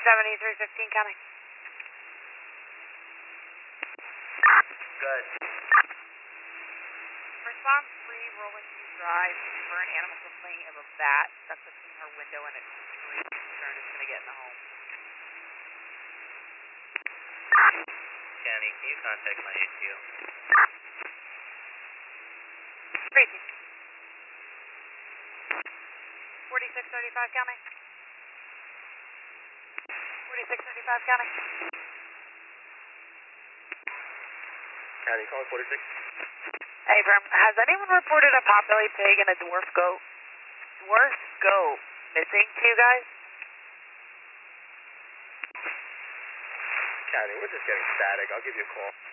315 County. Good. Respond 3, Rolling View Drive for an animal complaint of a bat stuck between her window and a tree. Concern is going to get in the home. County, can you contact my ATO? Tracy. 4635 County. 4635 County. County, calling 46. Hey, Firm, has anyone reported a potbelly pig and a dwarf goat? Dwarf goat missing to you guys? County, we're just getting static. I'll give you a call.